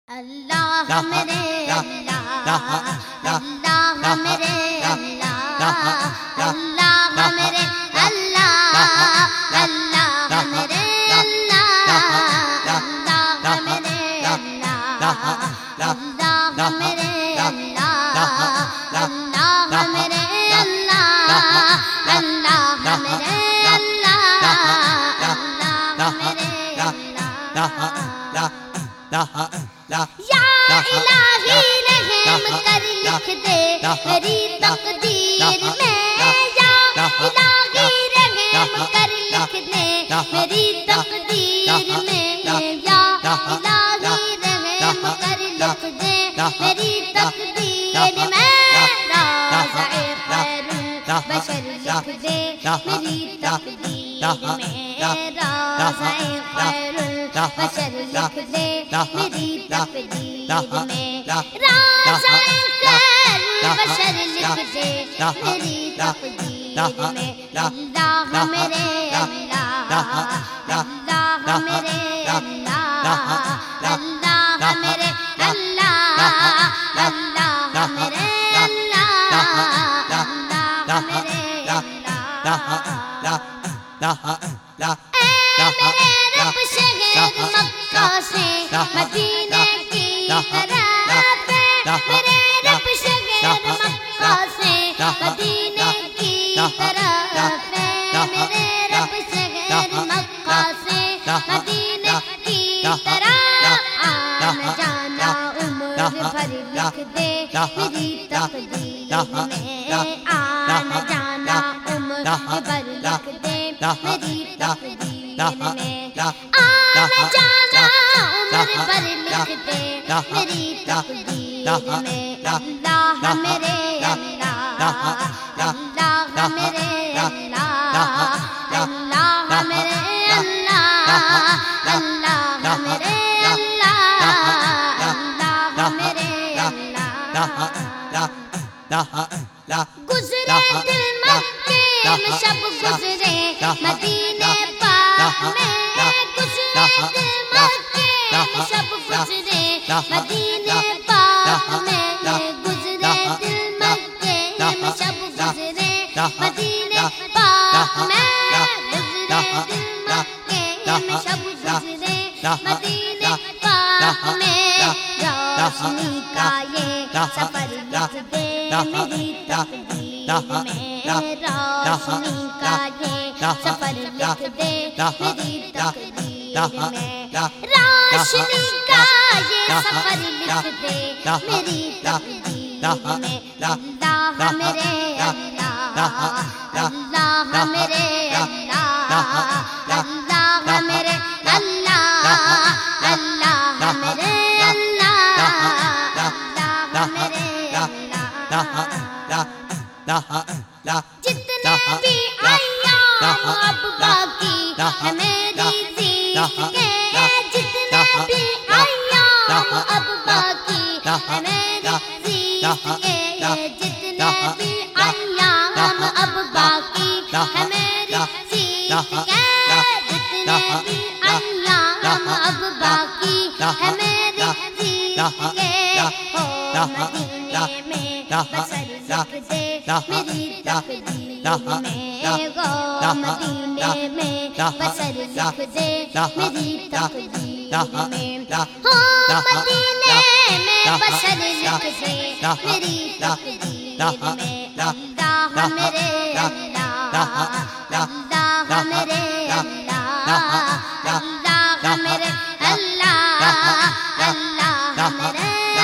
اللہ میرے اللہ اللہ میرے اللہ اللہ میرے اللہ اللہ میرے اللہ اللہ میرے اللہ اللہ میرے اللہ اللہ میرے اللہ اللہ میرے اللہ میرے یا الہی رحم کر لکھ دے میری تقدیر میں یا الہی رحم کر لکھ دے میری تقدیر میں یا الہی رحم کر لکھ دے میری تقدیر میں راز خیر البشر لکھ دے میری تقدیر میں راز خیر البشر لکھ دے میری تقدیر میں راز خیر البشر لکھ دے میری تقدیر میں اللہ میرے اللہ اللہ میرے اللہ اللہ میرے اللہ اللہ میرے اللہ اللہ میرے اللہ میرے رب شہر مکہ سے مدینے کی طرف میرے رب شہر مکہ سے مدینے کی طرف میرے رب شہر مکہ سے مدینے کی طرف آنا جانا عمر بھر لکھ دے میری تقدیر میں آنا جانا عمر بھر لکھ دے میری تقدیر میں آنا جانا عمر بھر لکھ دے میری تقدیر میں اللہ میرے اللہ اللہ میرے اللہ اللہ میرے اللہ اللہ میرے اللہ اللہ میرے اللہ گزرے دل مکے میں شب گزرے مدینے پاک میں گزرے دل مکے میں شب گزرے مدینے پاک میں گزرے دل مکے میں شب گزرے مدینے پاک میں گزرے دل مکے میں شب گزرے مدینے پاک میں روشنی کا یہ سفر لکھ دے میری تقدیر میں روشنی کا یہ سفر لکھ دے میری تقدیر میں روشنی کا یہ سفر لکھ دے میری تقدیر میں اللہ میرے اللہ اللہ میرے اللہ اللہ میرے اللہ اللہ میرے اللہ اللہ میرے جتنے بھی ایام اب باقی ہے میری زندگی جتنے بھی ایام اب باقی ہے میری زندگی جتنے بھی ایام اب باقی ہے میری زندگی جتنے بھی ایام اب باقی ہے میری زندگی ہو مدینے میں بسر لکھ دے میری تقدیر میں گو مدینے میں بسر لکھ دے میری تقدیر میں ہو مدینے میں بسر لکھ دے میری تقدیر میں اللہ میرے اللہ اللہ میرے اللہ اللہ میرے اللہ اللہ میرے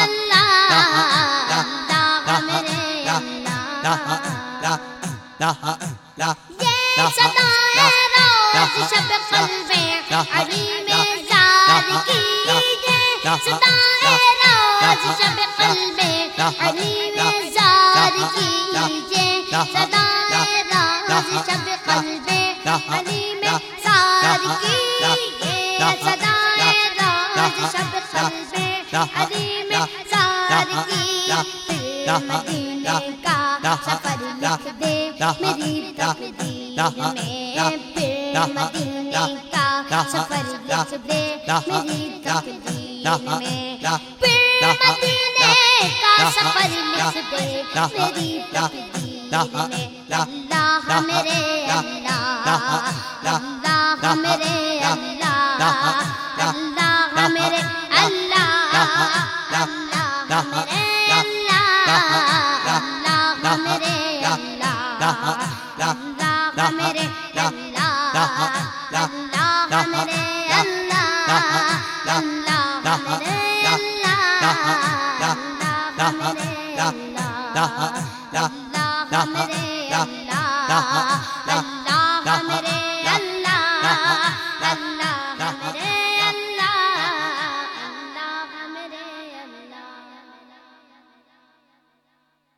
یہ صدائے روز شب قلب حریم زار کی صدائے روز شب قلب حریم زار کی صدائے روز شب قلب حریم زار کی صدائے روز شب قلب حریم زار کی مدینے کا سفر لکھ دے میری تقدیر میں پھر مدینے کا سفر لکھ دے میری تقدیر میں پھر مدینے کا سفر لکھ دے میری تقدیر میں اللہ میرے اللہ اللہ میرے اللہ اللہ میرے اللہ اللہ میرے اللہ اللہ میرے اللہ اللہ میرے اللہ اللہ میرے اللہ اللہ میرے اللہ اللہ میرے اللہ